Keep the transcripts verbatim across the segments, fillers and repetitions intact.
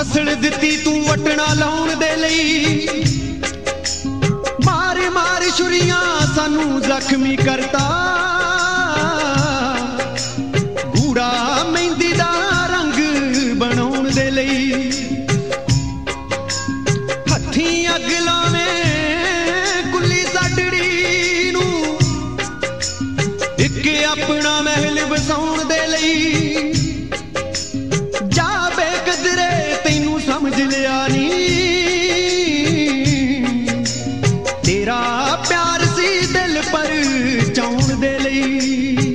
Muscle ਦਿੱਤੀ ਤੂੰ ਵਟਣਾ ਲਾਉਣ ਦੇ ਲਈ, ਮਾਰ ਮਾਰ ਛੁਰੀਆਂ ਸਾਨੂੰ ਜ਼ਖਮੀ ਕਰਤਾ। ਗੂੜਾ ਮਹਿੰਦੀ ਦਾ ਰੰਗ ਬਣਾਉਣ ਦੇ ਲਈ, ਹੱਥੀਂ ਅੱਗ ਲਾਵੇਂ ਕੁੱਲੀ ਸਾਡੜੀ ਨੂੰ, ਇੱਕ ਆਪਣਾ ਮਹਿਲ ਵਸਾਉਣ ਦੇ ਲਈ। ਜਾ ਬੇਕਦਰੇ ਤੈਨੂੰ ਸਮਝ ਲਿਆ ਨੀ, ਤੇਰਾ ਪਿਆਰ ਸੀ ਦਿਲ ਪਰ ਚਾਉਣ ਦੇ ਲਈ।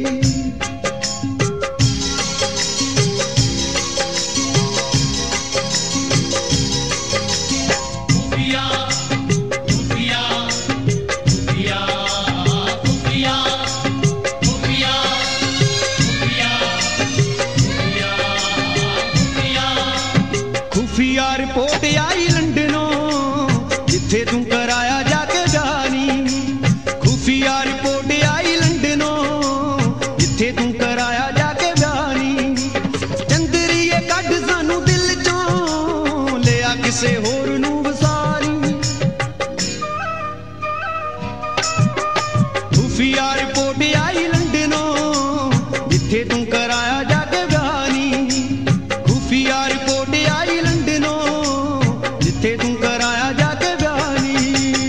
ਖੁਫੀਆ ਰਿਪੋਰਟ ਆਈ ਲੰਡਨੋਂ, ਜਿੱਥੇ ਤੂੰ ਕਰਾਇਆ ਜਾ ਕੇ ਜਾਨੀ। ਖੁਫੀਆ ਰਿਪੋਰਟ ਆਈ ਲੰਡਨੋਂ, ਜਿੱਥੇ ਤੂੰ ਕਰਾਇਆ ਜਾ ਕੇ ਜਾਨੀ। ਚੰਦਰੀਏ ਕੱਢ ਸਾਨੂੰ ਦਿਲ ਚੋਂ, ਲਿਆ ਕਿਸੇ ਹੋਰ ਨੂੰ ਵਸਾਰੀ। ਖੁਫੀਆ ਰਿਪੋਰਟ ਆਈ ਲੰਡਨੋਂ, ਜਿੱਥੇ ਤੂੰ ਕਰਾਇਆ ਜਾ ਕੇ ਜਾਨੀ। ਖੁਫੀਆ ਰਿਪੋਰਟ ਆਈ ਲੰਡਨੋਂ, ਜਿੱਥੇ ਤੂੰ ਕਰਾਇਆ ਜਾ ਕੇ ਜਾਨੀ।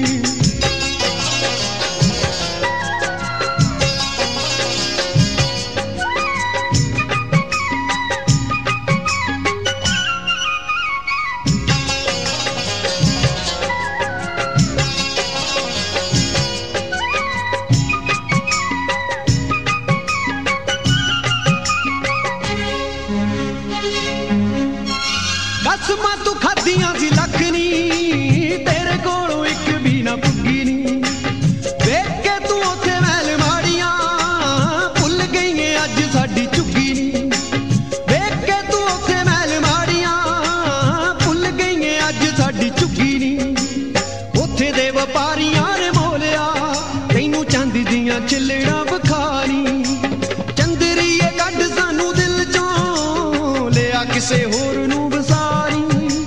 ਕਸਮਾਂ ਤੂੰ ਖਾਧੀਆਂ ਸੀ ਲੱਖ ਨੀ, ਤੇਰੇ ਕੋਲੋਂ ਇੱਕ ਵੀ ਨਾ ਪੁੱਗੀ ਨੀ। ਵੇਖ ਕੇ ਤੂੰ ਉੱਥੇ ਮਹਿਲ ਮਾੜੀਆਂ, ਭੁੱਲ ਗਈ ਏ ਅੱਜ ਸਾਡੀ ਝੁੱਗੀ ਨੀ। ਵੇਖ ਕੇ ਤੂੰ ਉੱਥੇ ਮਹਿਲ ਮਾੜੀਆਂ, ਭੁੱਲ ਗਈ ਏ ਅੱਜ ਸਾਡੀ ਝੁੱਗੀ ਨੀ। ਉੱਥੇ ਦੇ ਵਪਾਰੀਆਂ ਨੇ ਮੋਲਿਆ ਤੈਨੂੰ ਚਾਂਦੀ ਦੀਆਂ ਛਿੱਲੜਾਂ ਵਿਖਾਰੀ। ਚੰਦਰੀਏ ਕੱਢ ਸਾਨੂੰ ਦਿਲ ਚੋਂ, ਲਿਆ ਕਿਸੇ ਹੋਰ ਨੂੰ ਵਸਾਰੀ।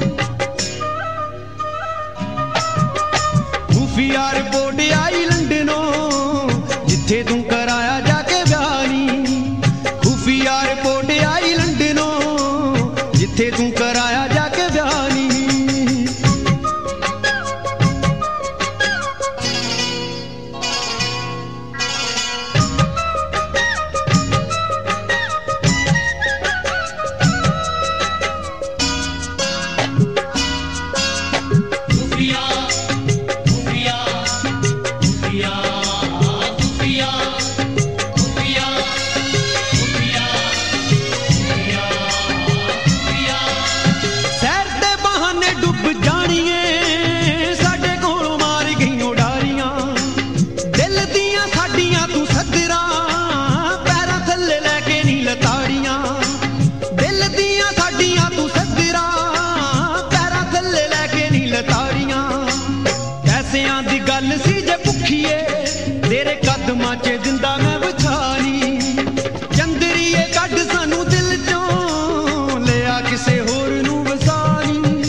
ਖੁਫੀਆ ਰਿਪੋਰਟ ਆਈ ਲੰਡਨੋਂ, ਜਿੱਥੇ ਤੂੰ ਕਰਾਇਆ ਜਾ ਕੇ ਜਾਨੀ। ਖੁਫੀਆ ਰਿਪੋਰਟ ਆਈ ਲੰਡਨੋਂ, ਜਿੱਥੇ ਤੂੰ ਕਰਾਇਆ ਜਾ ਕੇ ਜਾਨੀ। ਪੈਸਿਆਂ ਦੀ ਗੱਲ ਸੀ ਜੇ ਭੁੱਖੀਏ, ਤੇਰੇ ਕਦਮਾਂ 'ਚ ਜਿੰਦਾ ਮੈਂ ਵਿਛਾਲੀ। ਚੰਦਰੀਏ ਕੱਢ ਸਾਨੂੰ ਦਿਲ ਚੋਂ, ਲਿਆ ਕਿਸੇ ਹੋਰ ਨੂੰ ਵਸਾਲੀ।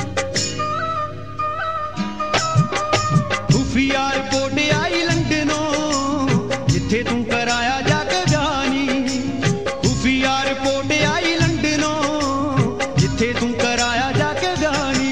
ਖੁਫੀਆ ਰਿਪੋਰਟ ਆਈ ਲੰਡਨੋਂ, ਜਿੱਥੇ ਤੂੰ ਕਰਾਇਆ ਜਾ ਕੇ ਜਾਨੀ। ਖੁਫੀਆ ਰਿਪੋਰਟ ਆਈ ਲੰਡਨੋਂ, ਜਿੱਥੇ ਤੂੰ ਕਰਾਇਆ ਜਾ ਕੇ ਜਾਨੀ।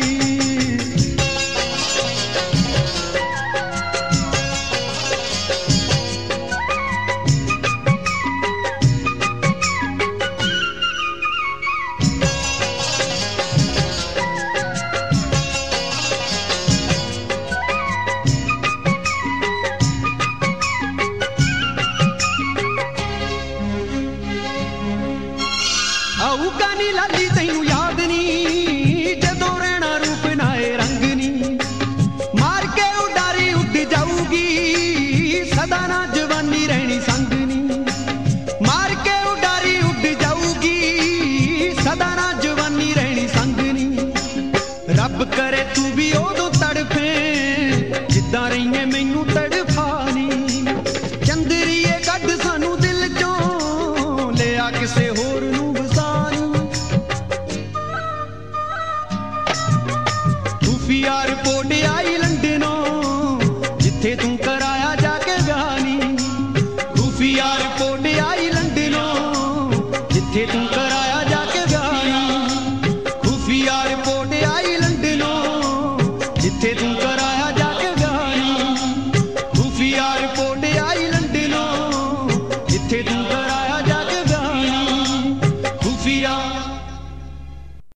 ਪਿਆਰ